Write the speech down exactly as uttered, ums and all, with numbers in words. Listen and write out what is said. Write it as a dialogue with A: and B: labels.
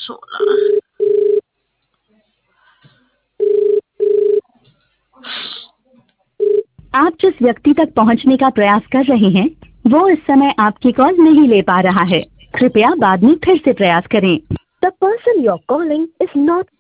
A: सोलह।
B: आप जिस व्यक्ति तक पहुंचने का प्रयास कर रहे हैं वो इस समय आपकी कॉल नहीं ले पा रहा है। कृपया बाद में फिर से प्रयास करें।
C: The person you're calling is not